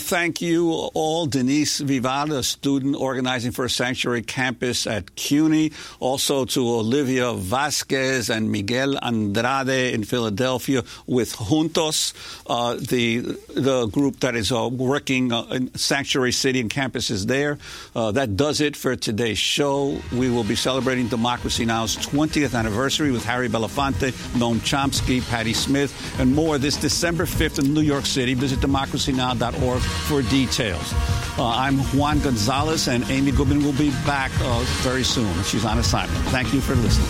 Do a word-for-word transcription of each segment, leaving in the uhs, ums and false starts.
thank you all. Denise Vivar, a student organizing for a sanctuary campus at CUNY. Also to Olivia Vasquez and Miguel Andrade in Philadelphia with Juntos, uh, the the group that is uh, working uh, in Sanctuary City and campuses there. Uh, that does it for today's show. We will be celebrating Democracy Now!'s twentieth anniversary with Harry Belafonte, Noam Chomsky, Patti Smith, and more this December fifth in New York City. Visit democracy now dot org for details. Uh, I'm Juan Gonzalez, and Amy Goodman will be back uh, very soon. She's on assignment. Thank you for listening.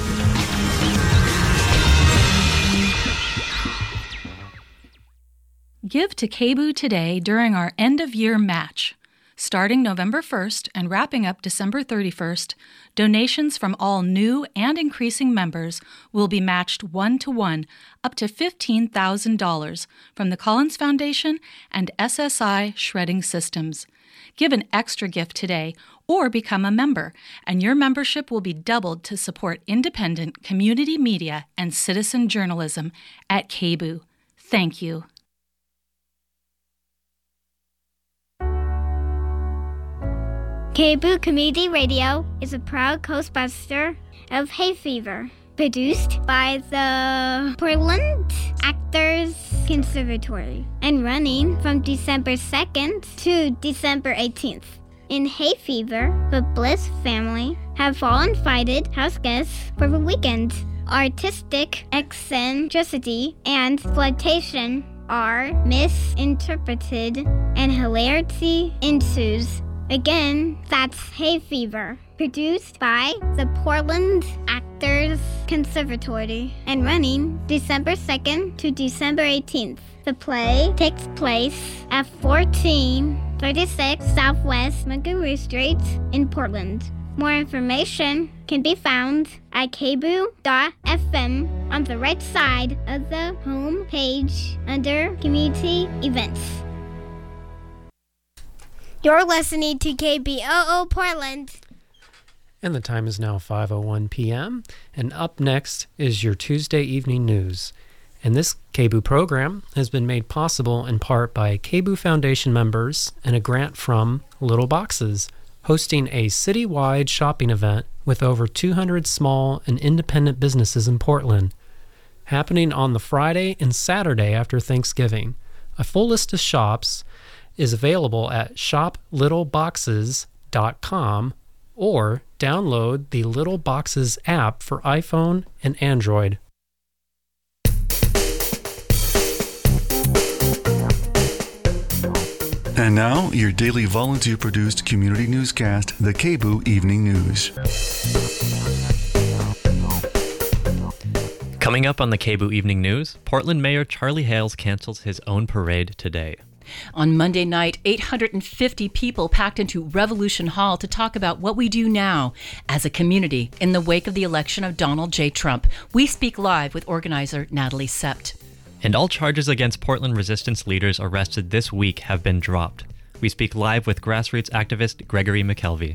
Give to K B U today during our end-of-year match. Starting November first and wrapping up December thirty-first, donations from all new and increasing members will be matched one-to-one up to fifteen thousand dollars from the Collins Foundation and S S I Shredding Systems. Give an extra gift today or become a member, and your membership will be doubled to support independent community media and citizen journalism at K B U. Thank you. K B U Community Radio is a proud co-sponsor of Hay Fever, produced by the Portland Actors Conservatory and running from December second to December eighteenth. In Hay Fever, the Bliss family have fall-invited house guests for the weekend. Artistic eccentricity and flirtation are misinterpreted and hilarity ensues. Again, that's Hay Fever, produced by the Portland Actors Conservatory and running December second to December eighteenth. The play takes place at fourteen thirty-six Southwest Montgomery Street in Portland. More information can be found at k b u dot f m on the right side of the home page under Community Events. You're listening to K B O O Portland. And the time is now five oh one p.m. And up next is your Tuesday evening news. And this K B U program has been made possible in part by K B U Foundation members and a grant from Little Boxes, hosting a citywide shopping event with over two hundred small and independent businesses in Portland, happening on the Friday and Saturday after Thanksgiving. A full list of shops is available at shop little boxes dot com or download the Little Boxes app for iPhone and Android. And now, your daily volunteer-produced community newscast, the K B U Evening News. Coming up on the K B U Evening News, Portland Mayor Charlie Hales cancels his own parade today. On Monday night, eight hundred fifty people packed into Revolution Hall to talk about what we do now as a community in the wake of the election of Donald J. Trump. We speak live with organizer Natalie Sept. And all charges against Portland resistance leaders arrested this week have been dropped. We speak live with grassroots activist Gregory McKelvey.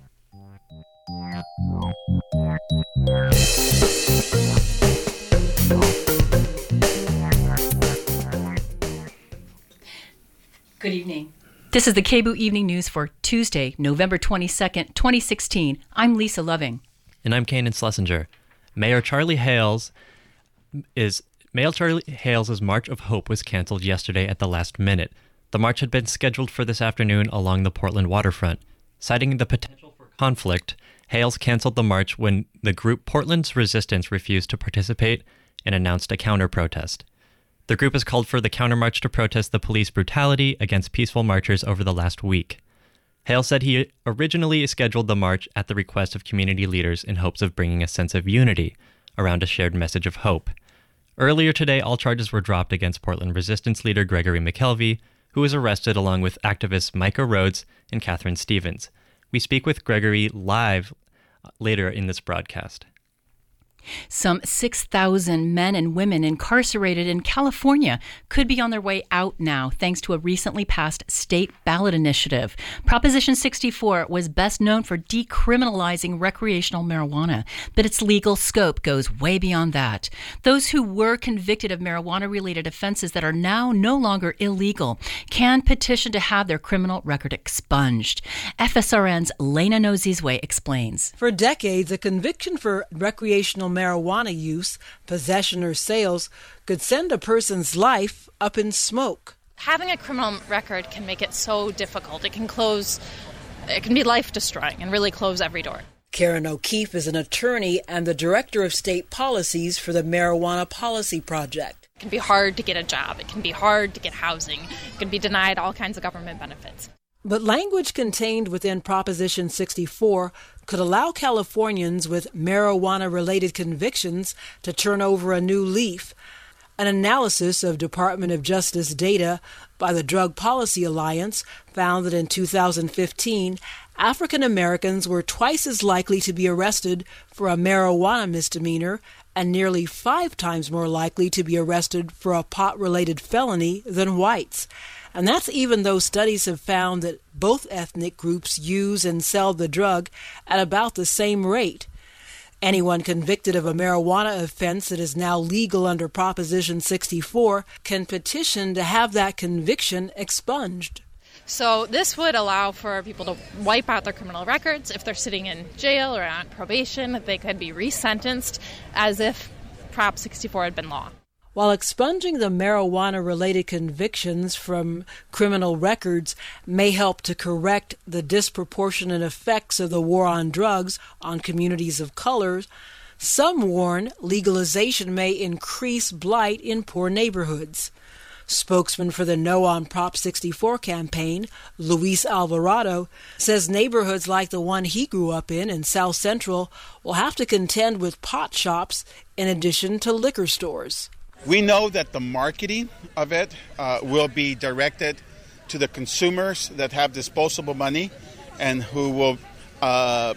Good evening. This is the K B U Evening News for Tuesday, November twenty-second, twenty sixteen. I'm Lisa Loving. And I'm Kanan Schlesinger. Mayor Charlie Hales is Mayor Charlie Hales' March of Hope was canceled yesterday at the last minute. The march had been scheduled for this afternoon along the Portland waterfront. Citing the potential for conflict, Hales canceled the march when the group Portland's Resistance refused to participate and announced a counter-protest. The group has called for the countermarch to protest the police brutality against peaceful marchers over the last week. Hales said he originally scheduled the march at the request of community leaders in hopes of bringing a sense of unity around a shared message of hope. Earlier today, all charges were dropped against Portland Resistance leader Gregory McKelvey, who was arrested along with activists Micah Rhodes and Catherine Stevens. We speak with Gregory live later in this broadcast. Some six thousand men and women incarcerated in California could be on their way out now, thanks to a recently passed state ballot initiative. Proposition sixty-four was best known for decriminalizing recreational marijuana, but its legal scope goes way beyond that. Those who were convicted of marijuana-related offenses that are now no longer illegal can petition to have their criminal record expunged. F S R N's Lena Nozizwe explains. For decades, a conviction for recreational marijuana use, possession, or sales could send a person's life up in smoke. Having a criminal record can make it so difficult. It can close, it can be life-destroying and really close every door. Karen O'Keefe is an attorney and the director of state policies for the Marijuana Policy Project. It can be hard to get a job. It can be hard to get housing. It can be denied all kinds of government benefits. But language contained within Proposition sixty-four could allow Californians with marijuana-related convictions to turn over a new leaf. An analysis of Department of Justice data by the Drug Policy Alliance found that in two thousand fifteen, African Americans were twice as likely to be arrested for a marijuana misdemeanor and nearly five times more likely to be arrested for a pot-related felony than whites. And that's even though studies have found that both ethnic groups use and sell the drug at about the same rate. Anyone convicted of a marijuana offense that is now legal under Proposition sixty-four can petition to have that conviction expunged. So this would allow for people to wipe out their criminal records. If they're sitting in jail or on probation, they could be resentenced as if Prop sixty-four had been law. While expunging the marijuana-related convictions from criminal records may help to correct the disproportionate effects of the war on drugs on communities of color, some warn legalization may increase blight in poor neighborhoods. Spokesman for the No on Prop sixty-four campaign, Luis Alvarado, says neighborhoods like the one he grew up in in South Central will have to contend with pot shops in addition to liquor stores. We know that the marketing of it uh, will be directed to the consumers that have disposable money and who will uh,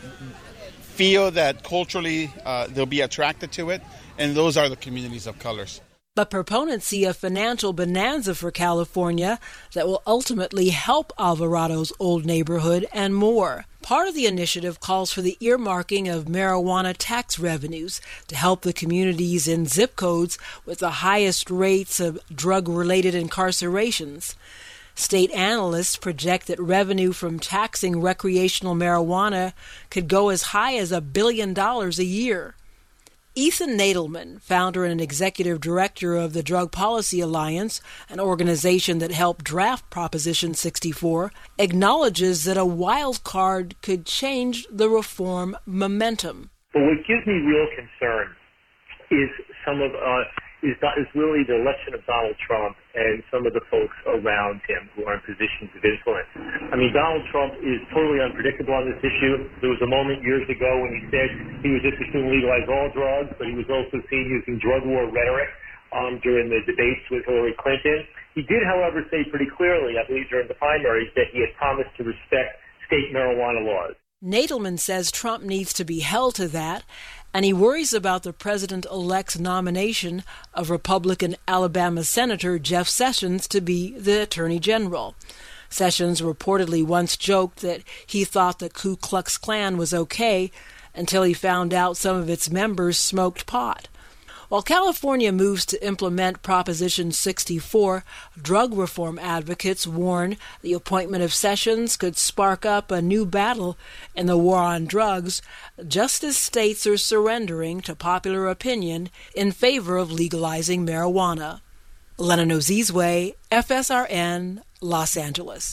feel that culturally uh, they'll be attracted to it, and those are the communities of colors. But proponents see a financial bonanza for California that will ultimately help Alvarado's old neighborhood and more. Part of the initiative calls for the earmarking of marijuana tax revenues to help the communities in zip codes with the highest rates of drug-related incarcerations. State analysts project that revenue from taxing recreational marijuana could go as high as a billion dollars a year. Ethan Nadelman, founder and executive director of the Drug Policy Alliance, an organization that helped draft Proposition sixty-four, acknowledges that a wild card could change the reform momentum. But what gives me real concern is some of uh, is, is really the election of Donald Trump and some of the folks around him who are in positions of influence. I mean, Donald Trump is totally unpredictable on this issue. There was a moment years ago when he said he was just going to legalize all drugs, but he was also seen using drug war rhetoric um, during the debates with Hillary Clinton. He did, however, say pretty clearly, I believe during the primaries, that he had promised to respect state marijuana laws. Nadelman says Trump needs to be held to that, and he worries about the president-elect's nomination of Republican Alabama Senator Jeff Sessions to be the Attorney General. Sessions reportedly once joked that he thought the Ku Klux Klan was okay until he found out some of its members smoked pot. While California moves to implement Proposition sixty-four, drug reform advocates warn the appointment of Sessions could spark up a new battle in the war on drugs, just as states are surrendering to popular opinion in favor of legalizing marijuana. Lena Nozizwe, F S R N, Los Angeles.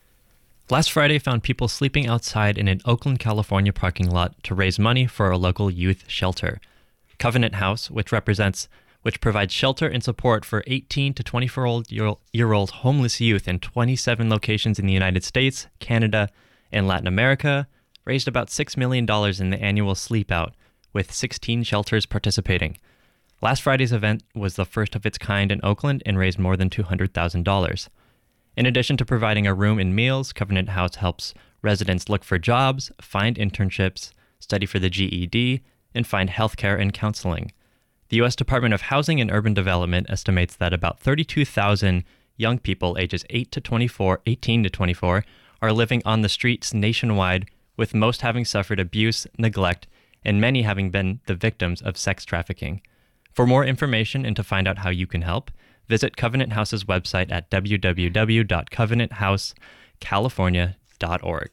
Last Friday found people sleeping outside in an Oakland, California parking lot to raise money for a local youth shelter. Covenant House, which represents, which provides shelter and support for eighteen to twenty-four-year-old homeless youth in twenty-seven locations in the United States, Canada, and Latin America, raised about six million dollars in the annual Sleep Out, with sixteen shelters participating. Last Friday's event was the first of its kind in Oakland and raised more than two hundred thousand dollars. In addition to providing a room and meals, Covenant House helps residents look for jobs, find internships, study for the G E D, and find healthcare and counseling. The U S Department of Housing and Urban Development estimates that about thirty-two thousand young people ages eight to twenty-four, eighteen to twenty-four are living on the streets nationwide, with most having suffered abuse, neglect, and many having been the victims of sex trafficking. For more information and to find out how you can help, visit Covenant House's website at w w w dot covenant house california dot org.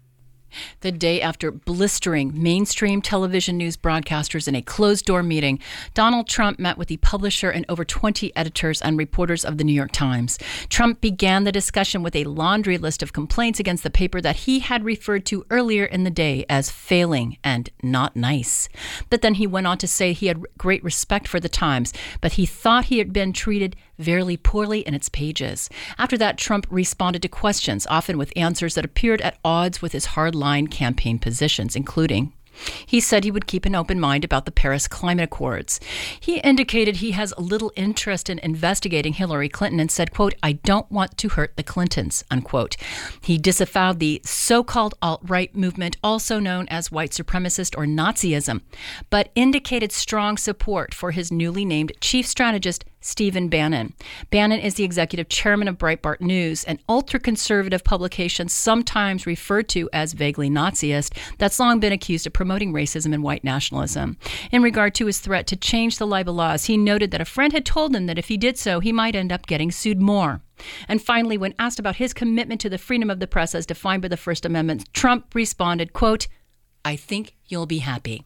The day after blistering mainstream television news broadcasters in a closed-door meeting, Donald Trump met with the publisher and over twenty editors and reporters of the New York Times. Trump began the discussion with a laundry list of complaints against the paper that he had referred to earlier in the day as failing and not nice. But then he went on to say he had great respect for the Times, but he thought he had been treated very poorly in its pages. After that, Trump responded to questions, often with answers that appeared at odds with his hard-line campaign positions, including, he said he would keep an open mind about the Paris Climate Accords. He indicated he has little interest in investigating Hillary Clinton and said, quote, "I don't want to hurt the Clintons," unquote. He disavowed the so-called alt-right movement, also known as white supremacist or Nazism, but indicated strong support for his newly named chief strategist, Stephen Bannon. Bannon is the executive chairman of Breitbart News, an ultra-conservative publication sometimes referred to as vaguely Naziist that's long been accused of promoting racism and white nationalism. In regard to his threat to change the libel laws, he noted that a friend had told him that if he did so, he might end up getting sued more. And finally, when asked about his commitment to the freedom of the press as defined by the First Amendment, Trump responded, quote, "I think you'll be happy."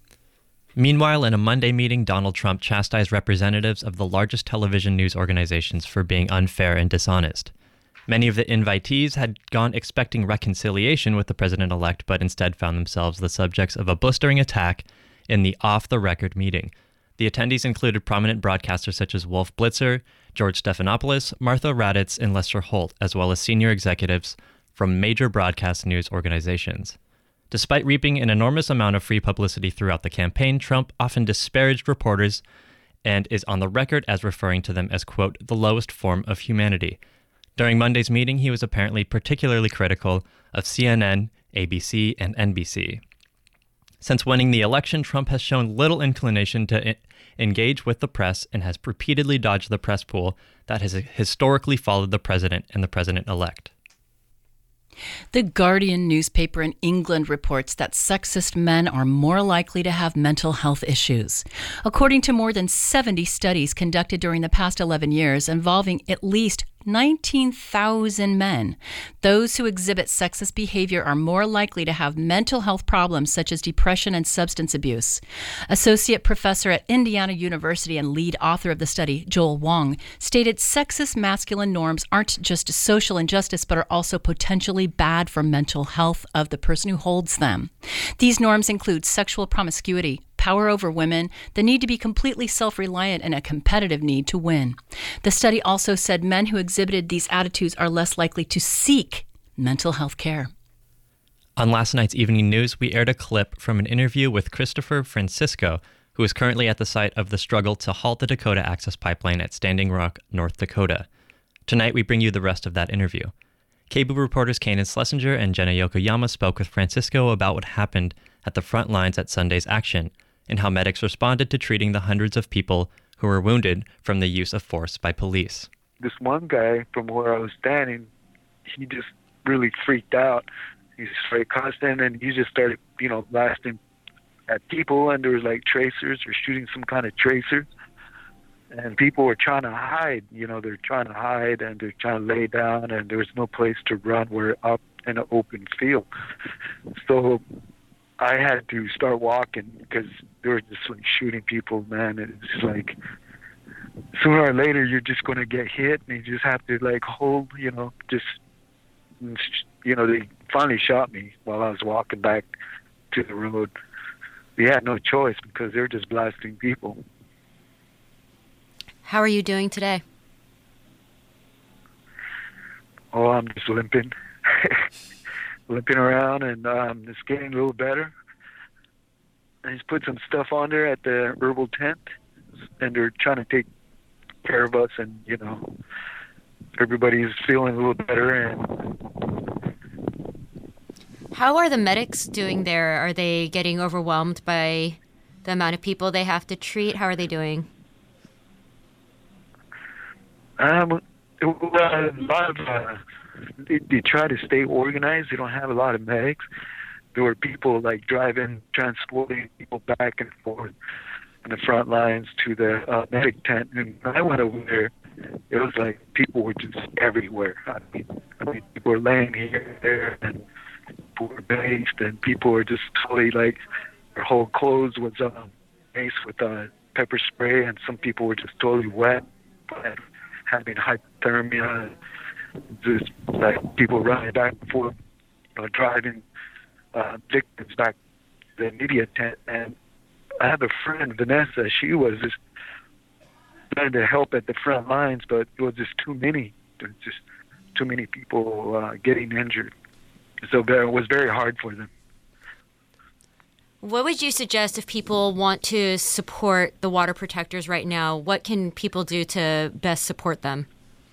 Meanwhile, in a Monday meeting, Donald Trump chastised representatives of the largest television news organizations for being unfair and dishonest. Many of the invitees had gone expecting reconciliation with the president-elect, but instead found themselves the subjects of a blistering attack in the off-the-record meeting. The attendees included prominent broadcasters such as Wolf Blitzer, George Stephanopoulos, Martha Raddatz, and Lester Holt, as well as senior executives from major broadcast news organizations. Despite reaping an enormous amount of free publicity throughout the campaign, Trump often disparaged reporters and is on the record as referring to them as, quote, "the lowest form of humanity." During Monday's meeting, he was apparently particularly critical of C N N, A B C, and N B C. Since winning the election, Trump has shown little inclination to I- engage with the press and has repeatedly dodged the press pool that has historically followed the president and the president-elect. The Guardian newspaper in England reports that sexist men are more likely to have mental health issues. According to more than seventy studies conducted during the past eleven years involving at least nineteen thousand men, those who exhibit sexist behavior are more likely to have mental health problems such as depression and substance abuse. Associate professor at Indiana University and lead author of the study, Joel Wong, stated sexist masculine norms aren't just social injustice but are also potentially bad for mental health of the person who holds them. These norms include sexual promiscuity, power over women, the need to be completely self-reliant, and a competitive need to win. The study also said men who exhibited these attitudes are less likely to seek mental health care. On last night's evening news, we aired a clip from an interview with Christopher Francisco, who is currently at the site of the struggle to halt the Dakota Access Pipeline at Standing Rock, North Dakota. Tonight, we bring you the rest of that interview. K B O O reporters Kanan Schlesinger and Jenna Yokoyama spoke with Francisco about what happened at the front lines at Sunday's action and how medics responded to treating the hundreds of people who were wounded from the use of force by police. This one guy from where I was standing, he just really freaked out. He started cussing and he just started, you know, blasting at people, and there was like tracers or shooting some kind of tracer. And people were trying to hide, you know, they're trying to hide and they're trying to lay down, and there was no place to run. We're up in an open field. So I had to start walking because they were just like shooting people, man. It's like sooner or later you're just going to get hit, and you just have to like hold, you know, just, you know, they finally shot me while I was walking back to the road. We had no choice because they were just blasting people. How are you doing today? Oh, I'm just limping. limping around, and um, it's getting a little better. I just put some stuff on there at the herbal tent, and they're trying to take care of us, and, you know, everybody's feeling a little better. And how are the medics doing there? Are they getting overwhelmed by the amount of people they have to treat? How are they doing? Um, well, a lot of uh, they, they try to stay organized. They don't have a lot of medics. There were people like driving, transporting people back and forth on the front lines to the uh, medic tent. And when I went over there, it was like people were just everywhere. I mean, I mean, people were laying here, there, and people were based, and people were just totally like their whole clothes was um, based with uh, pepper spray, and some people were just totally wet. And having hypothermia, just like people running back and forth, you know, driving uh, victims back to the media tent. And I have a friend, Vanessa, she was just trying to help at the front lines, but it was just too many, there was just too many people uh, getting injured. So it was very hard for them. What would you suggest if people want to support the water protectors right now? What can people do to best support them?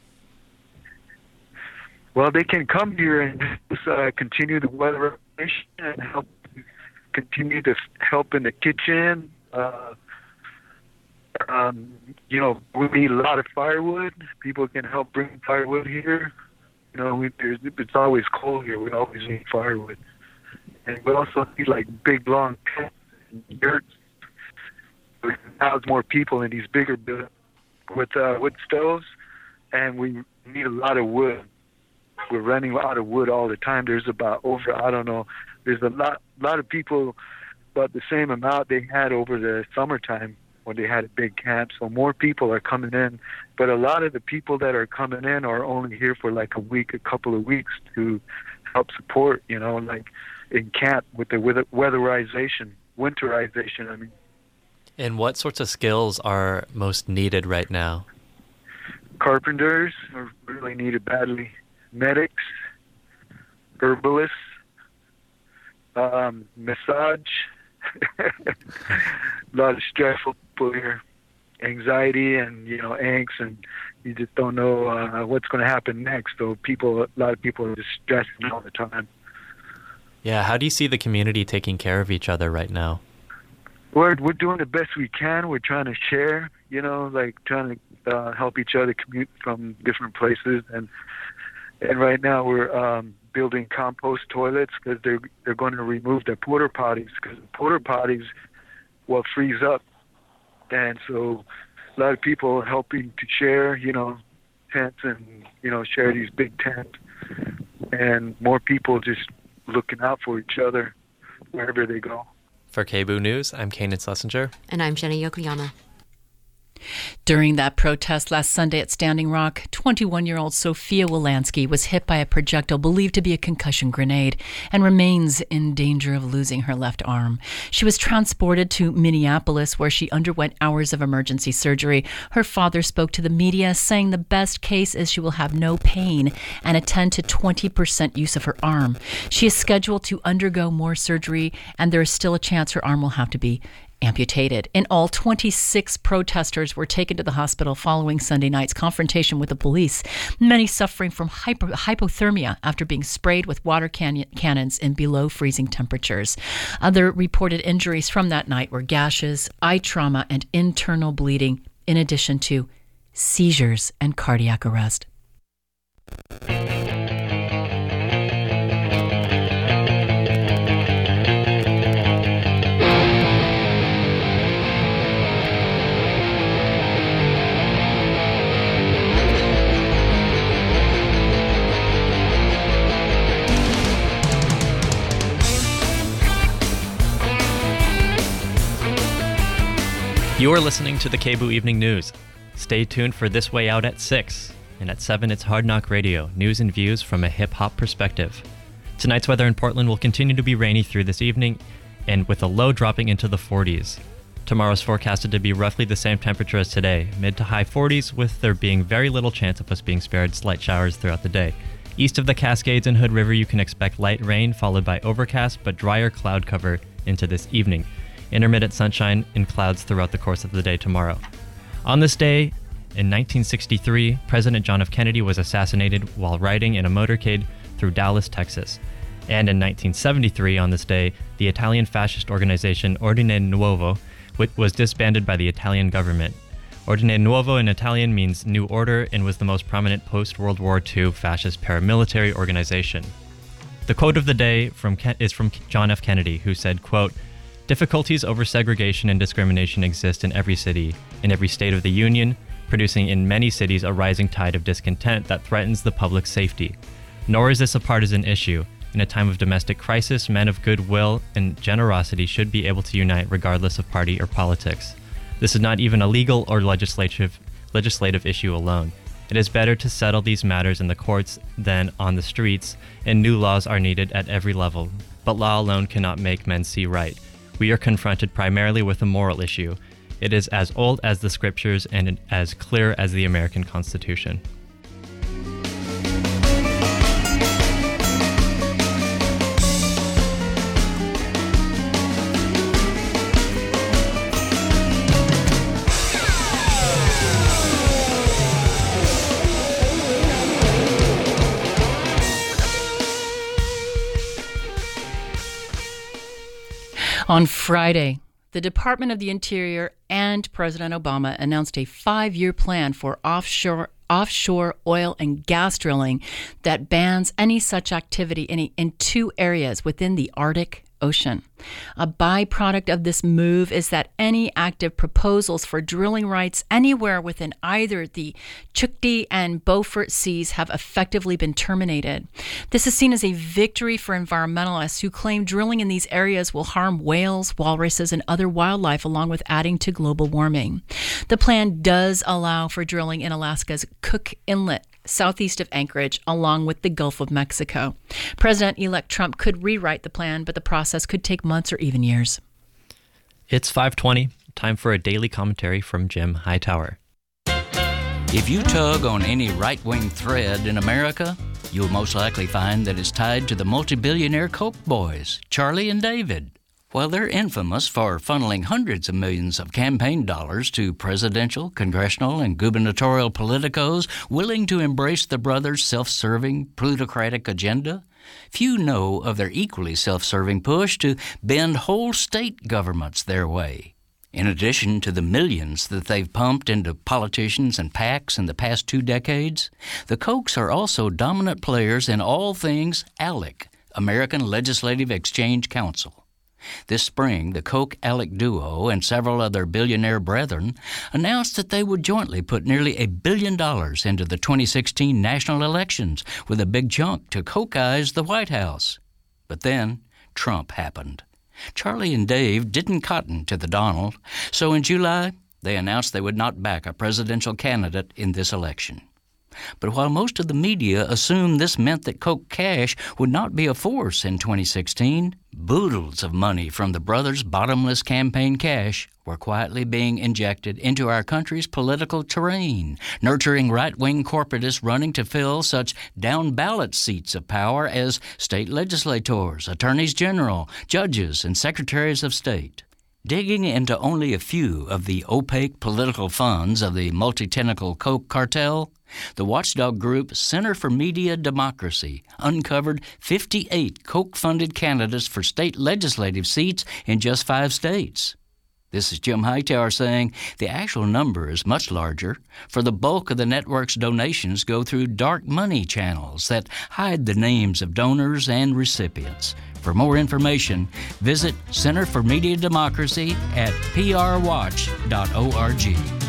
Well, they can come here and uh, continue the weather and help continue to help in the kitchen. Uh, um, you know, we need a lot of firewood. People can help bring firewood here. You know, we, there's, it's always cold here. We always need firewood. And we also need like big long tents and yurts. We can house more people in these bigger buildings with uh, wood stoves, and we need a lot of wood. We're running out of wood all the time. There's about over, I don't know, there's a lot, lot of people, about the same amount they had over the summertime when they had a big camp. So more people are coming in, but a lot of the people that are coming in are only here for like a week, a couple of weeks to help support, you know, like in camp with the weather- weatherization, winterization, I mean. And what sorts of skills are most needed right now? Carpenters are really needed badly. Medics, herbalists, um, massage, a lot of stressful people here, anxiety and, you know, angst, and you just don't know uh, what's going to happen next. So people, a lot of people are just stressing all the time. Yeah, how do you see the community taking care of each other right now? We're we're doing the best we can. We're trying to share, you know, like trying to uh, help each other commute from different places, and and right now we're um, building compost toilets because they're they're going to remove the porta potties because the porta potties will freeze up, and so a lot of people are helping to share, you know, tents and you know share these big tents, and more people just looking out for each other wherever they go. For K B O O News, I'm Kanan Schlesinger. And I'm Jenna Yokoyama. During that protest last Sunday at Standing Rock, twenty-one-year-old Sophia Wilansky was hit by a projectile believed to be a concussion grenade and remains in danger of losing her left arm. She was transported to Minneapolis, where she underwent hours of emergency surgery. Her father spoke to the media, saying the best case is she will have no pain and attend to twenty percent use of her arm. She is scheduled to undergo more surgery, and there is still a chance her arm will have to be amputated. In all, twenty-six protesters were taken to the hospital following Sunday night's confrontation with the police, many suffering from hypo- hypothermia after being sprayed with water can- cannons in below freezing temperatures. Other reported injuries from that night were gashes, eye trauma, and internal bleeding, in addition to seizures and cardiac arrest. You are listening to the K B O O Evening News. Stay tuned for This Way Out at six. And at seven, it's Hard Knock Radio, news and views from a hip-hop perspective. Tonight's weather in Portland will continue to be rainy through this evening, and with a low dropping into the forties. Tomorrow's forecasted to be roughly the same temperature as today, mid to high forties, with there being very little chance of us being spared slight showers throughout the day. East of the Cascades and Hood River, you can expect light rain, followed by overcast but drier cloud cover into this evening. Intermittent sunshine and clouds throughout the course of the day tomorrow. On this day, in nineteen sixty-three, President John F. Kennedy was assassinated while riding in a motorcade through Dallas, Texas. And in nineteen seventy-three, on this day, the Italian fascist organization Ordine Nuovo which was disbanded by the Italian government. Ordine Nuovo in Italian means New Order and was the most prominent post-World War Two fascist paramilitary organization. The quote of the day from Ken- is from John F. Kennedy, who said, quote, "Difficulties over segregation and discrimination exist in every city, in every state of the Union, producing in many cities a rising tide of discontent that threatens the public safety. Nor is this a partisan issue. In a time of domestic crisis, men of goodwill and generosity should be able to unite regardless of party or politics. This is not even a legal or legislative legislative issue alone. It is better to settle these matters in the courts than on the streets, and new laws are needed at every level. But law alone cannot make men see right. We are confronted primarily with a moral issue. It is as old as the scriptures and as clear as the American Constitution." On Friday, the Department of the Interior and President Obama announced a five-year plan for offshore offshore oil and gas drilling that bans any such activity in, in two areas within the Arctic Ocean. A byproduct of this move is that any active proposals for drilling rights anywhere within either the Chukchi and Beaufort Seas have effectively been terminated. This is seen as a victory for environmentalists who claim drilling in these areas will harm whales, walruses, and other wildlife, along with adding to global warming. The plan does allow for drilling in Alaska's Cook Inlet, southeast of Anchorage, along with the Gulf of Mexico. President-elect Trump could rewrite the plan, but the process could take months or even years. It's five twenty, time for a daily commentary from Jim Hightower. If you tug on any right-wing thread in America, you'll most likely find that it's tied to the multi-billionaire Koch boys, Charlie and David. While they're infamous for funneling hundreds of millions of campaign dollars to presidential, congressional, and gubernatorial politicos willing to embrace the brothers' self-serving, plutocratic agenda, few know of their equally self-serving push to bend whole state governments their way. In addition to the millions that they've pumped into politicians and PACs in the past two decades, the Kochs are also dominant players in all things ALEC, American Legislative Exchange Council. This spring, the Koch-ALEC duo and several other billionaire brethren announced that they would jointly put nearly a billion dollars into the twenty sixteen national elections, with a big chunk to Kochize the White House. But then, Trump happened. Charlie and Dave didn't cotton to the Donald, so in July, they announced they would not back a presidential candidate in this election. But while most of the media assumed this meant that Koch cash would not be a force in twenty sixteen, boodles of money from the brothers' bottomless campaign cash were quietly being injected into our country's political terrain, nurturing right-wing corporatists running to fill such down-ballot seats of power as state legislators, attorneys general, judges, and secretaries of state. Digging into only a few of the opaque political funds of the multi-tentacle Koch cartel, the watchdog group Center for Media Democracy uncovered fifty-eight Koch-funded candidates for state legislative seats in just five states. This is Jim Hightower saying the actual number is much larger, for the bulk of the network's donations go through dark money channels that hide the names of donors and recipients. For more information, visit Center for Media Democracy at p r watch dot org.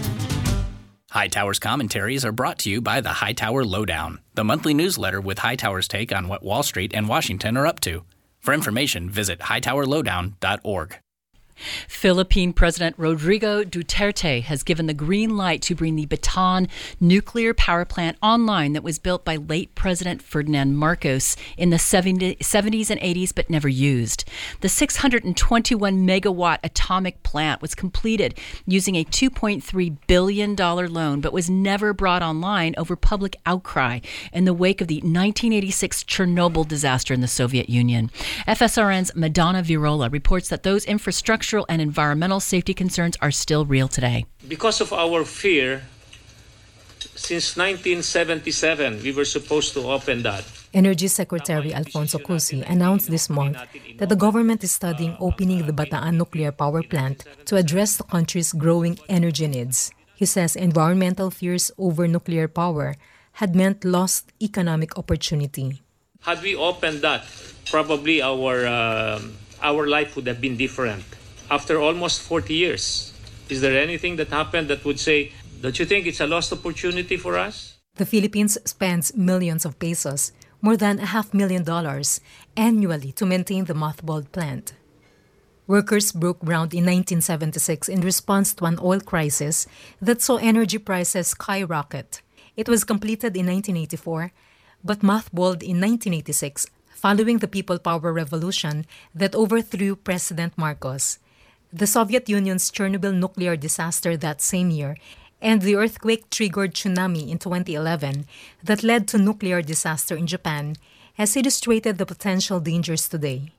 Hightower's commentaries are brought to you by the Hightower Lowdown, the monthly newsletter with Hightower's take on what Wall Street and Washington are up to. For information, visit hightower lowdown dot org. Philippine President Rodrigo Duterte has given the green light to bring the Bataan nuclear power plant online that was built by late President Ferdinand Marcos in the seventies and eighties but never used. The six hundred twenty-one megawatt atomic plant was completed using a two point three billion dollars loan but was never brought online over public outcry in the wake of the nineteen eighty-six Chernobyl disaster in the Soviet Union. F S R N's Madonna Virola reports that those infrastructure and environmental safety concerns are still real today. Because of our fear, since nineteen seventy-seven, we were supposed to open that. Energy Secretary Alfonso Cusi announced this month that the government is studying opening the Bataan nuclear power plant to address the country's growing energy needs. He says environmental fears over nuclear power had meant lost economic opportunity. Had we opened that, probably our uh, our life would have been different. After almost forty years, is there anything that happened that would say, don't you think it's a lost opportunity for us? The Philippines spends millions of pesos, more than a half million dollars, annually to maintain the mothballed plant. Workers broke ground in nineteen seventy-six in response to an oil crisis that saw energy prices skyrocket. It was completed in nineteen eighty-four, but mothballed in nineteen eighty-six following the People Power Revolution that overthrew President Marcos, the Soviet Union's Chernobyl nuclear disaster that same year, and the earthquake-triggered tsunami in twenty eleven that led to nuclear disaster in Japan has illustrated the potential dangers today.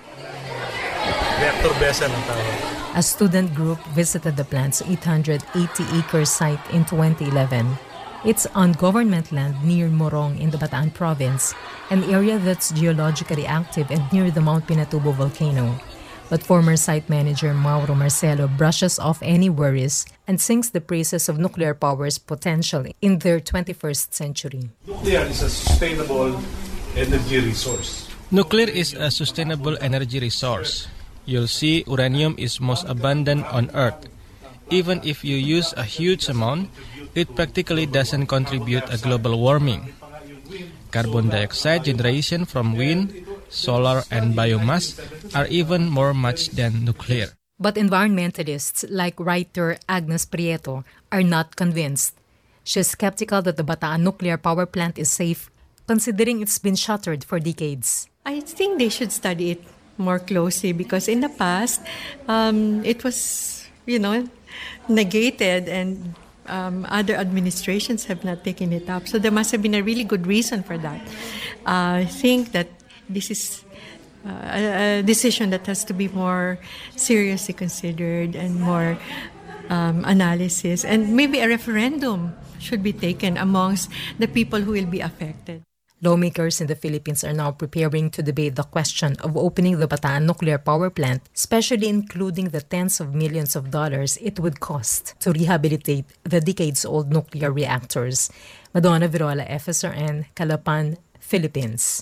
A student group visited the plant's eight hundred eighty acre site in twenty eleven. It's on government land near Morong in the Bataan province, an area that's geologically active and near the Mount Pinatubo volcano. But former site manager Mauro Marcelo brushes off any worries and sings the praises of nuclear power's potential in their twenty-first century. Nuclear is a sustainable energy resource. Nuclear is a sustainable energy resource. You'll see uranium is most abundant on Earth. Even if you use a huge amount, it practically doesn't contribute to global warming. Carbon dioxide generation from wind, solar, and biomass are even more much than nuclear. But environmentalists like writer Agnes Prieto are not convinced. She's skeptical that the Bataan nuclear power plant is safe, considering it's been shuttered for decades. I think they should study it more closely because in the past, um, it was, you know, negated and um, other administrations have not taken it up. So there must have been a really good reason for that. Uh, I think that this is uh, a, a decision that has to be more seriously considered and more um, analysis. And maybe a referendum should be taken amongst the people who will be affected. Lawmakers in the Philippines are now preparing to debate the question of opening the Bataan nuclear power plant, especially including the tens of millions of dollars it would cost to rehabilitate the decades-old nuclear reactors. Madonna Virola, F S R N, Calapan, Philippines.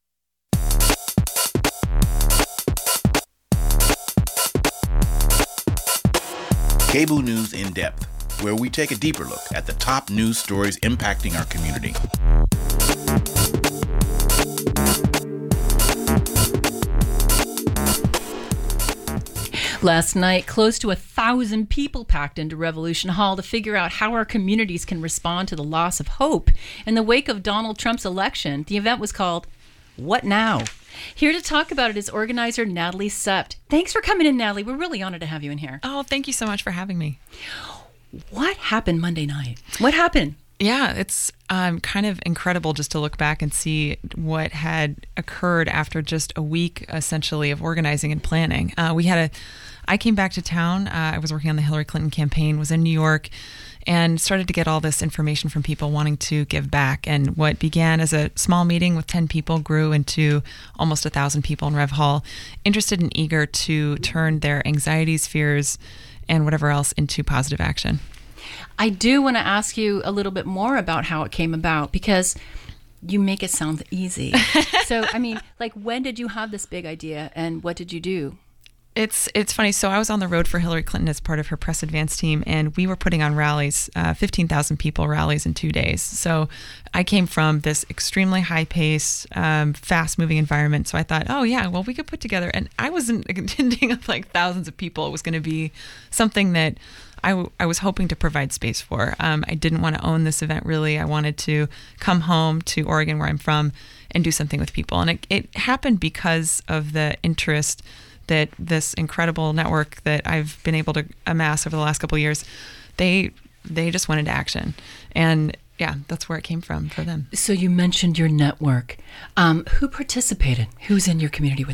Cable News in Depth, where we take a deeper look at the top news stories impacting our community. Last night, close to a thousand people packed into Revolution Hall to figure out how our communities can respond to the loss of hope in the wake of Donald Trump's election. The event was called What Now? Here to talk about it is organizer Natalie Sept. Thanks for coming in, Natalie. We're really honored to have you in here. Oh, thank you so much for having me. What happened Monday night? What happened? Yeah, it's um, kind of incredible just to look back and see what had occurred after just a week, essentially, of organizing and planning. Uh, we had a, I came back to town. Uh, I was working on the Hillary Clinton campaign, was in New York, and started to get all this information from people wanting to give back. And what began as a small meeting with ten people grew into almost a thousand people in Rev Hall, interested and eager to turn their anxieties, fears, and whatever else into positive action. I do want to ask you a little bit more about how it came about, because you make it sound easy. So, I mean, like, when did you have this big idea and what did you do? It's it's funny. So I was on the road for Hillary Clinton as part of her press advance team, and we were putting on rallies, uh, fifteen thousand people rallies in two days. So I came from this extremely high-paced, um, fast-moving environment. So I thought, oh, yeah, well, we could put together, and I wasn't intending of like thousands of people. It was going to be something that I, w- I was hoping to provide space for. Um, I didn't want to own this event, really. I wanted to come home to Oregon, where I'm from, and do something with people. And it, it happened because of the interest that this incredible network that I've been able to amass over the last couple of years, they they just went into action. And yeah, that's where it came from for them. So you mentioned your network. Um, who participated? Who's in your community with this?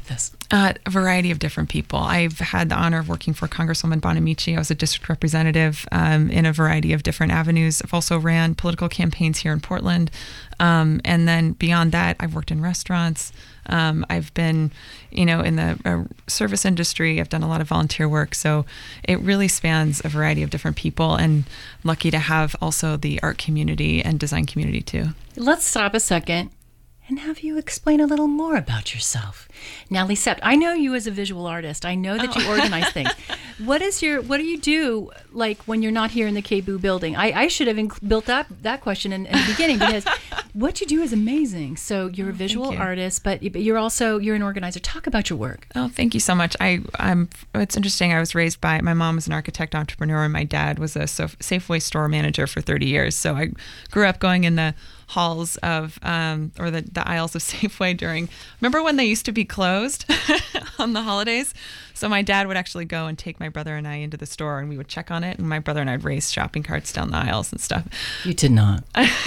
Uh, a variety of different people. I've had the honor of working for Congresswoman Bonamici. I was a district representative um, in a variety of different avenues. I've also ran political campaigns here in Portland. Um, and then beyond that, I've worked in restaurants. Um, I've been, you know, in the uh, service industry. I've done a lot of volunteer work. So it really spans a variety of different people, and lucky to have also the art community and design community too. Let's stop a second and have you explain a little more about yourself. Now, Lisette, I know you as a visual artist. I know that oh. you organize things. What is your, what do you do, like, when you're not here in the K B O building? I, I should have inc- built up that question in, in the beginning, because what you do is amazing. So you're oh, a visual you. artist, but, but you're also, you're an organizer. Talk about your work. Oh, thank you so much. I, I'm, it's interesting. I was raised by, my mom was an architect entrepreneur, and my dad was a Safeway store manager for thirty years. So I grew up going in the halls of, um, or the, the aisles of Safeway during, remember when they used to be closed on the holidays? So my dad would actually go and take my brother and I into the store, and we would check on it, and my brother and I'd race shopping carts down the aisles and stuff. You did not.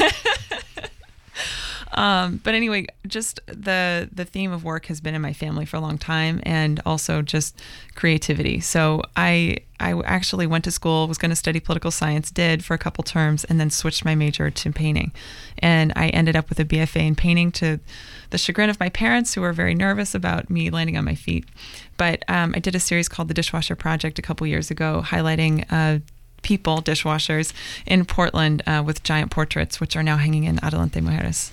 Um, but anyway, just the the theme of work has been in my family for a long time, and also just creativity. So I I actually went to school, was going to study political science, did for a couple terms, and then switched my major to painting. And I ended up with a B F A in painting, to the chagrin of my parents, who were very nervous about me landing on my feet. But um, I did a series called The Dishwasher Project a couple years ago, highlighting uh, people, dishwashers, in Portland uh, with giant portraits, which are now hanging in Adelante Mujeres.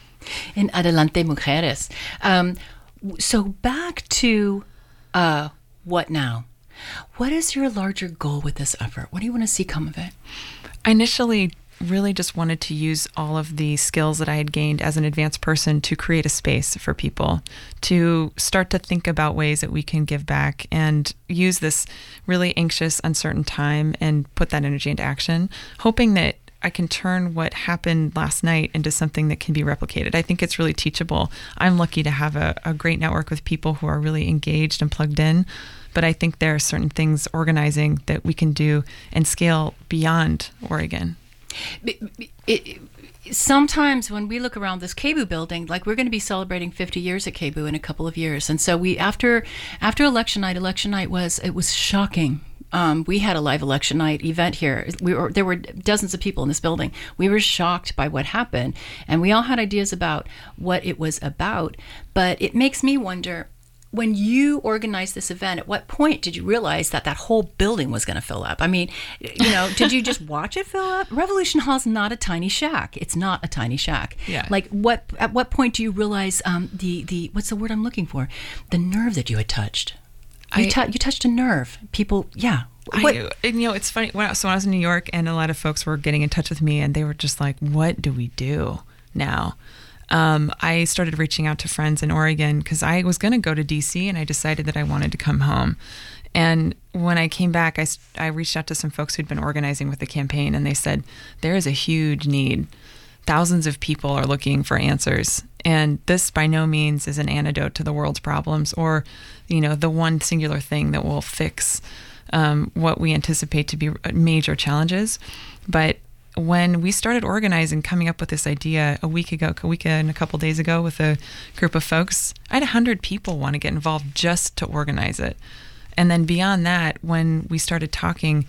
In Adelante Mujeres. Um, so back to uh, what now? What is your larger goal with this effort? What do you want to see come of it? I initially really just wanted to use all of the skills that I had gained as an advanced person to create a space for people, to start to think about ways that we can give back and use this really anxious, uncertain time and put that energy into action, hoping that I can turn what happened last night into something that can be replicated. I think it's really teachable. I'm lucky to have a, a great network with people who are really engaged and plugged in, but I think there are certain things organizing that we can do and scale beyond Oregon. It, it, sometimes when we look around this K B O building, like, we're going to be celebrating fifty years at K B O in a couple of years, and so we after after election night, election night was it was shocking. Um, we had a live election night event here. We were, there were dozens of people in this building. We were shocked by what happened, and we all had ideas about what it was about. But it makes me wonder, when you organized this event, at what point did you realize that that whole building was going to fill up? I mean, you know, did you just watch it fill up? Revolution Hall is not a tiny shack. It's not a tiny shack. Yeah. Like, what? At what point do you realize um, the the what's the word I'm looking for? The nerve that you had touched. You, t- you touched a nerve. People, yeah. What? I, and, you know, it's funny. When I, so when I was in New York, and a lot of folks were getting in touch with me, and they were just like, what do we do now? Um, I started reaching out to friends in Oregon, because I was going to go to D C, and I decided that I wanted to come home. And when I came back, I, I reached out to some folks who'd been organizing with the campaign, and they said, there is a huge need. Thousands of people are looking for answers. And this by no means is an antidote to the world's problems, or, you know, the one singular thing that will fix um, what we anticipate to be major challenges. But when we started organizing, coming up with this idea a week ago, a week and a couple days ago with a group of folks, I had one hundred people want to get involved just to organize it. And then beyond that, when we started talking,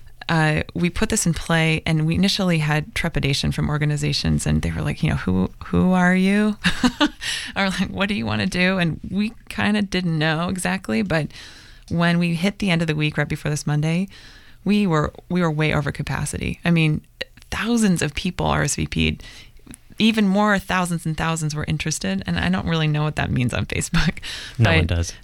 Uh, we put this in play, and we initially had trepidation from organizations, and they were like, you know, who who are you? Or like, what do you want to do? And we kind of didn't know exactly, but when we hit the end of the week right before this Monday, we were we were way over capacity. I mean, thousands of people R S V P'd. Even more, thousands and thousands were interested, and I don't really know what that means on Facebook. No but, one does.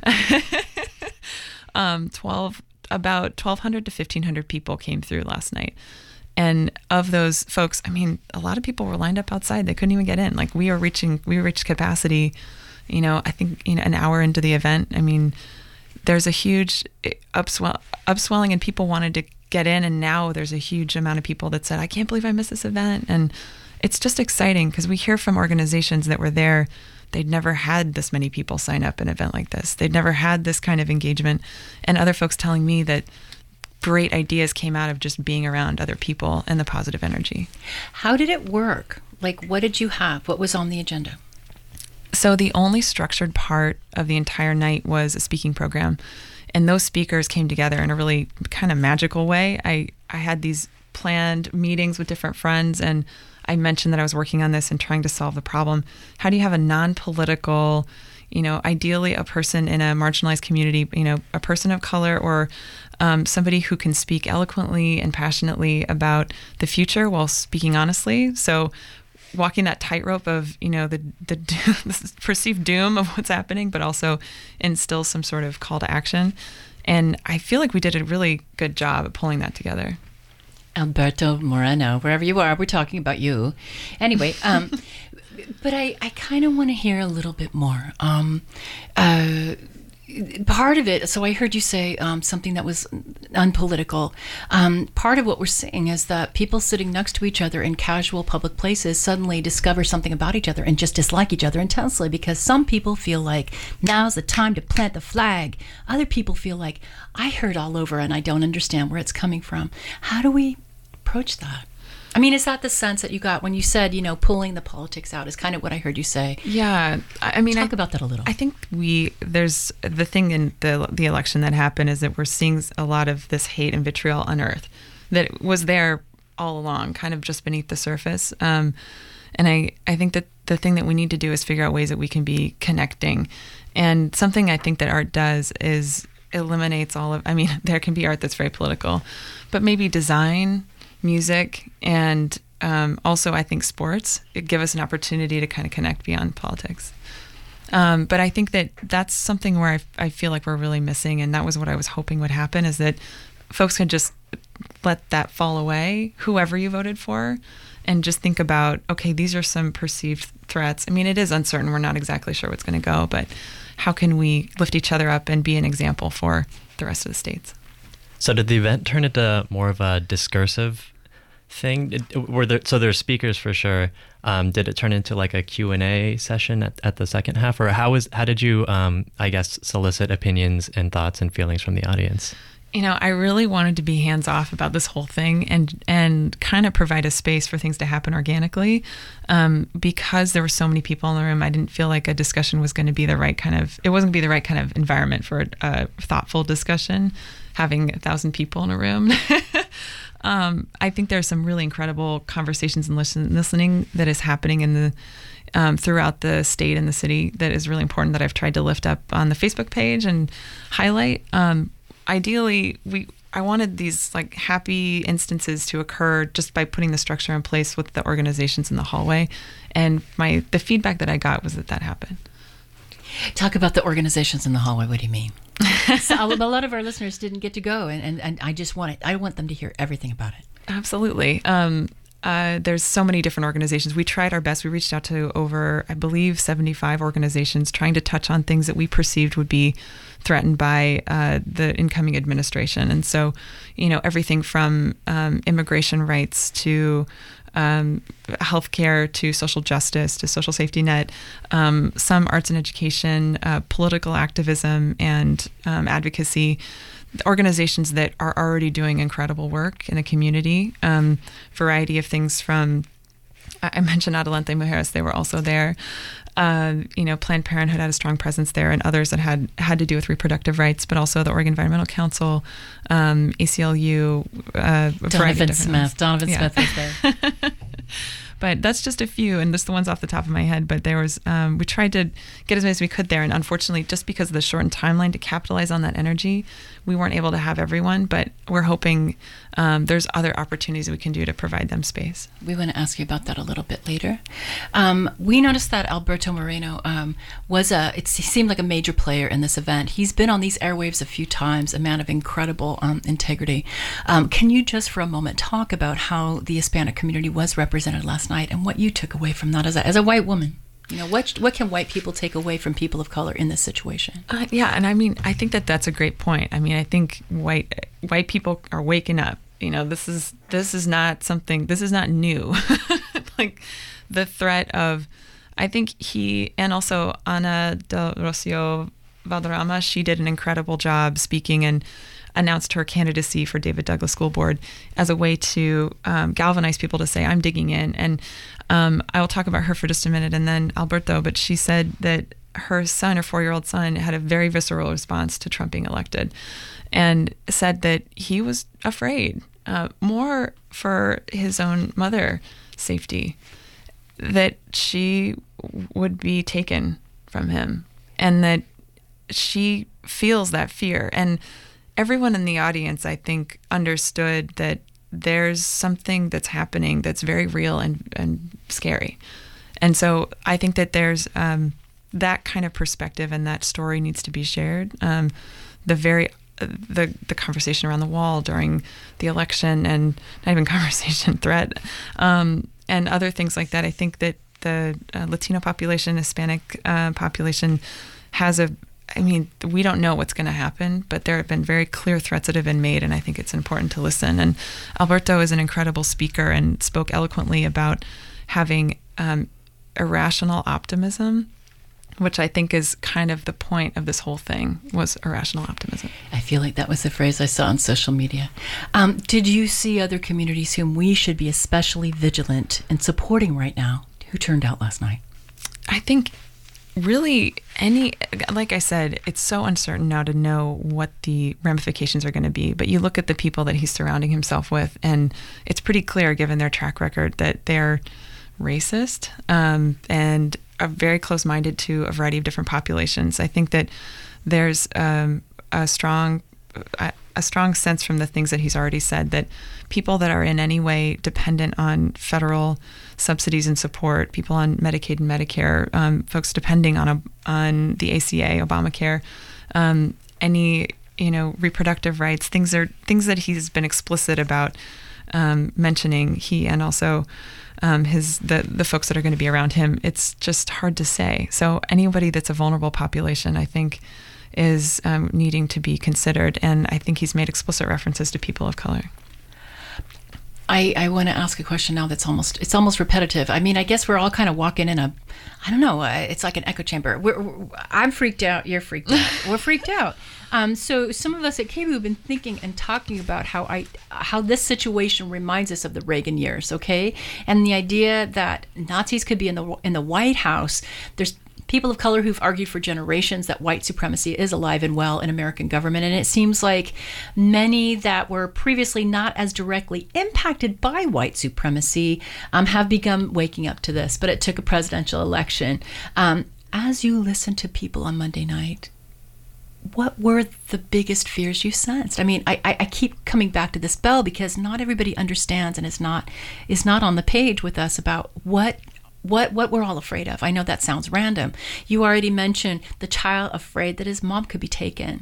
um, twelve about twelve hundred to fifteen hundred people came through last night. And of those folks, I mean, a lot of people were lined up outside. They couldn't even get in. Like, we were reaching, we reached capacity, you know, I think, you know, an hour into the event. I mean, there's a huge upswell, upswelling, and people wanted to get in. And now there's a huge amount of people that said, I can't believe I missed this event. And it's just exciting, because we hear from organizations that were there, they'd never had this many people sign up an event like this. They'd never had this kind of engagement. And other folks telling me that great ideas came out of just being around other people and the positive energy. How did it work? Like, what did you have? What was on the agenda? So the only structured part of the entire night was a speaking program. And those speakers came together in a really kind of magical way. I, I had these planned meetings with different friends, and I mentioned that I was working on this and trying to solve the problem. How do you have a non-political, you know, ideally a person in a marginalized community, you know, a person of color or um, somebody who can speak eloquently and passionately about the future while speaking honestly. So walking that tightrope of, you know, the, the the perceived doom of what's happening, but also instill some sort of call to action. And I feel like we did a really good job at pulling that together. Alberto Moreno, wherever you are, we're talking about you. Anyway, um, but I, I kind of want to hear a little bit more. Um, uh, part of it, so I heard you say um, something that was unpolitical. Um, part of what we're seeing is that people sitting next to each other in casual public places suddenly discover something about each other and just dislike each other intensely, because some people feel like now's the time to plant the flag. Other people feel like I heard all over and I don't understand where it's coming from. How do we approach that? I mean, is that the sense that you got when you said, you know, pulling the politics out is kind of what I heard you say? Yeah. I mean, talk I, about that a little. I think we, there's the thing in the the election that happened is that we're seeing a lot of this hate and vitriol unearthed that was there all along, kind of just beneath the surface. Um, and I, I think that the thing that we need to do is figure out ways that we can be connecting. And something I think that art does is eliminates all of, I mean, there can be art that's very political, but maybe design, music, and um, also I think sports it give us an opportunity to kind of connect beyond politics. Um, but I think that that's something where I, I feel like we're really missing, and that was what I was hoping would happen, is that folks could just let that fall away, whoever you voted for, and just think about, okay, these are some perceived threats. I mean, it is uncertain. We're not exactly sure what's going to go, but how can we lift each other up and be an example for the rest of the states? So did the event turn into more of a discursive thing? Did, were there, so there's speakers for sure. Um, did it turn into like a Q and A session at, at the second half? Or how was how did you, um, I guess, solicit opinions and thoughts and feelings from the audience? You know, I really wanted to be hands-off about this whole thing and and kind of provide a space for things to happen organically. Um, because there were so many people in the room, I didn't feel like a discussion was going to be the right kind of, it wasn't going to be the right kind of environment for a, a thoughtful discussion, having a thousand people in a room. um, I think there's some really incredible conversations and listen, listening that is happening in the Um, throughout the state and the city that is really important, that I've tried to lift up on the Facebook page and highlight. Um, ideally, we I wanted these like happy instances to occur just by putting the structure in place with the organizations in the hallway, and my the feedback that I got was that that happened. Talk about the organizations in the hallway. What do you mean? So a lot of our listeners didn't get to go, and, and, and I just want it. I want them to hear everything about it. Absolutely. Um, Uh, there's so many different organizations. We tried our best. We reached out to over, I believe, seventy-five organizations, trying to touch on things that we perceived would be threatened by uh, the incoming administration. And so, you know, everything from um, immigration rights to um, healthcare to social justice to social safety net, um, some arts and education, uh, political activism and um, advocacy. Organizations that are already doing incredible work in the community. Um, variety of things from, I mentioned Adelante Mujeres, they were also there. Uh, you know, Planned Parenthood had a strong presence there, and others that had had to do with reproductive rights, but also the Oregon Environmental Council, um, A C L U. Uh, Donovan Smith. Donovan yeah. Smith was there. But that's just a few, and just the ones off the top of my head. But there was, um, we tried to get as many as we could there, and unfortunately, just because of the shortened timeline to capitalize on that energy, we weren't able to have everyone. But we're hoping um, there's other opportunities we can do to provide them space. We want to ask you about that a little bit later. Um, we noticed that Alberto Moreno um, was a, it seemed like a major player in this event. He's been on these airwaves a few times, a man of incredible um, integrity. Um, can you just for a moment talk about how the Hispanic community was represented last night and what you took away from that as a, as a white woman? You know, what what can white people take away from people of color in this situation? Uh, yeah, and I mean, I think that that's a great point. I mean, I think white white people are waking up. You know, this is this is not something. This is not new. Like the threat of, I think he and also Ana del Rocio Valderrama, she did an incredible job speaking and announced her candidacy for David Douglas School Board as a way to um, galvanize people to say, I'm digging in. And um, I will talk about her for just a minute and then Alberto, but she said that her son, her four-year-old son, had a very visceral response to Trump being elected and said that he was afraid, uh, more for his own mother's safety, that she would be taken from him and that she feels that fear. And everyone in the audience, I think, understood that there's something that's happening that's very real and, and scary. And so I think that there's um, that kind of perspective and that story needs to be shared. Um, the very uh, the the conversation around the wall during the election and not even conversation, threat, um, and other things like that. I think that the uh, Latino population, Hispanic uh, population has a I mean, we don't know what's going to happen, but there have been very clear threats that have been made, and I think it's important to listen. And Alberto is an incredible speaker and spoke eloquently about having um, irrational optimism, which I think is kind of the point of this whole thing, was irrational optimism. I feel like that was the phrase I saw on social media. Um, did you see other communities whom we should be especially vigilant in supporting right now who turned out last night? I think really any, like I said, it's so uncertain now to know what the ramifications are going to be, but you look at the people that he's surrounding himself with and it's pretty clear given their track record that they're racist um, and are very close-minded to a variety of different populations. I think that there's um, a strong a, a strong sense from the things that he's already said that people that are in any way dependent on federal subsidies and support, people on Medicaid and Medicare, um, folks depending on a, on the A C A, Obamacare, um, any you know reproductive rights, things are things that he's been explicit about um, mentioning. He and also um, his the the folks that are going to be around him. It's just hard to say. So anybody that's a vulnerable population, I think, is um, needing to be considered, and I think he's made explicit references to people of color. I, I want to ask a question now that's almost it's almost repetitive. I mean, I guess we're all kind of walking in a, I don't know, uh, it's like an echo chamber. We're, we're, I'm freaked out. You're freaked out. We're freaked out. Um, so some of us at K B U have been thinking and talking about how I how this situation reminds us of the Reagan years, okay? And the idea that Nazis could be in the in the White House. There's people of color who've argued for generations that white supremacy is alive and well in American government. And it seems like many that were previously not as directly impacted by white supremacy um, have begun waking up to this. But it took a presidential election. Um, as you listen to people on Monday night, what were the biggest fears you sensed? I mean, I, I keep coming back to this bell because not everybody understands and is not is not on the page with us about what What what we're all afraid of. I know that sounds random. You already mentioned the child afraid that his mom could be taken.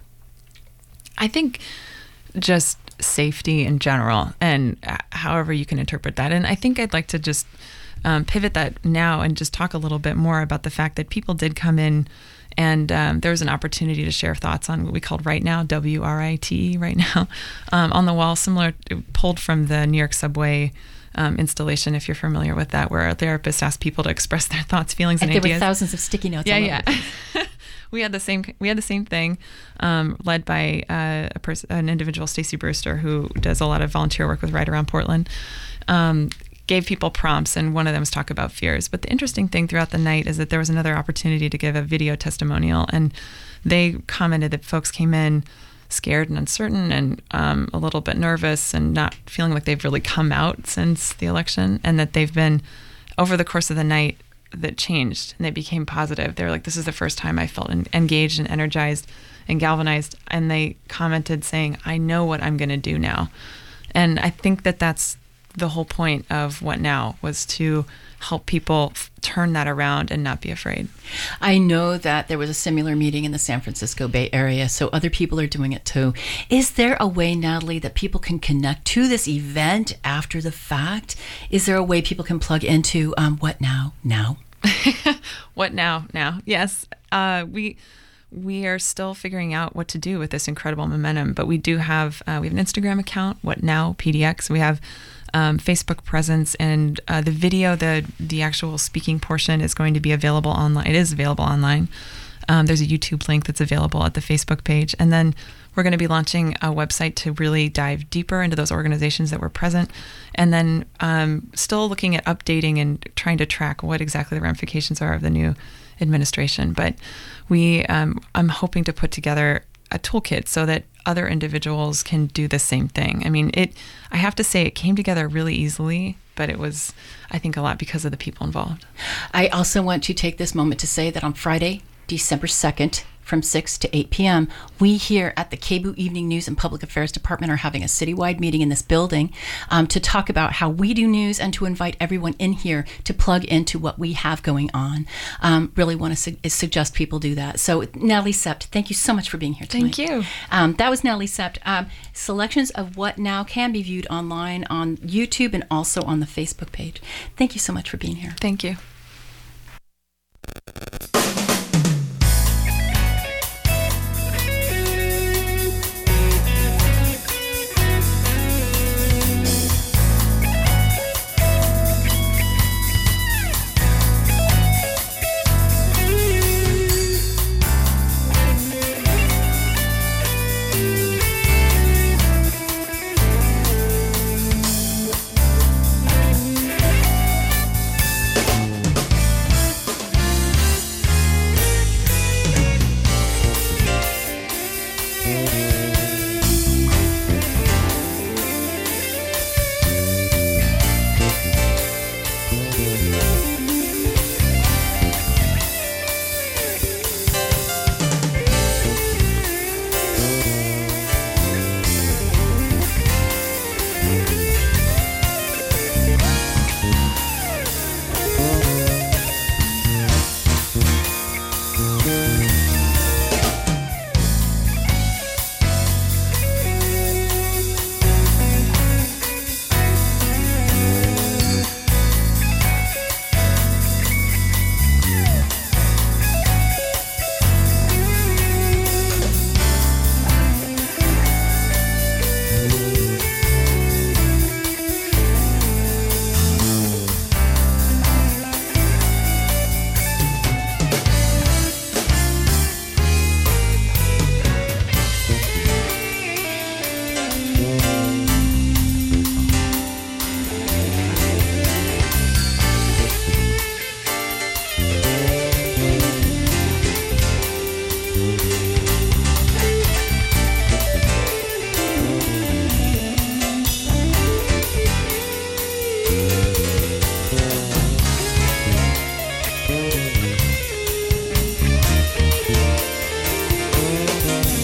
I think just safety in general, and however you can interpret that. And I think I'd like to just um, pivot that now and just talk a little bit more about the fact that people did come in and um, there was an opportunity to share thoughts on what we called Right Now, W R I T E, Right Now, um, on the wall, similar, pulled from the New York subway Um, installation, if you're familiar with that, where a therapist asked people to express their thoughts, feelings, and, and there ideas. There were thousands of sticky notes. Yeah, all yeah. over. we had the same. We had the same thing, um, led by uh, a person, an individual, Stacey Brewster, who does a lot of volunteer work with Right Around Portland. Um, gave people prompts, and one of them was talk about fears. But the interesting thing throughout the night is that there was another opportunity to give a video testimonial, and they commented that folks came in scared and uncertain and um, a little bit nervous and not feeling like they've really come out since the election, and that they've been, over the course of the night, that changed and they became positive. They were like, this is the first time I felt en- engaged and energized and galvanized. And they commented saying, I know what I'm going to do now. And I think that that's the whole point of What Now, was to help people f- turn that around and not be afraid. I know that there was a similar meeting in the San Francisco Bay Area, so other people are doing it too. Is there a way, Natalie, that people can connect to this event after the fact? Is there a way people can plug into um, What Now Now? What Now Now? Yes. Uh, we... We are still figuring out what to do with this incredible momentum, but we do have uh, we have an Instagram account, What Now P D X. We have um, Facebook presence, and uh, the video, the the actual speaking portion is going to be available online. It is available online. Um, there's a YouTube link that's available at the Facebook page. And then we're going to be launching a website to really dive deeper into those organizations that were present. And then um, still looking at updating and trying to track what exactly the ramifications are of the new administration. But we, um, I'm hoping to put together a toolkit so that other individuals can do the same thing. I mean, it, I have to say it came together really easily, but it was, I think, a lot because of the people involved. I also want to take this moment to say that on Friday, December second, from six to eight p.m., we here at the K B U Evening News and Public Affairs Department are having a citywide meeting in this building um, to talk about how we do news and to invite everyone in here to plug into what we have going on. Um, really want to su- suggest people do that. So Natalie Sept, thank you so much for being here tonight. Thank you. Um, that was Natalie Sept. Um, selections of What Now can be viewed online on YouTube and also on the Facebook page. Thank you so much for being here. Thank you.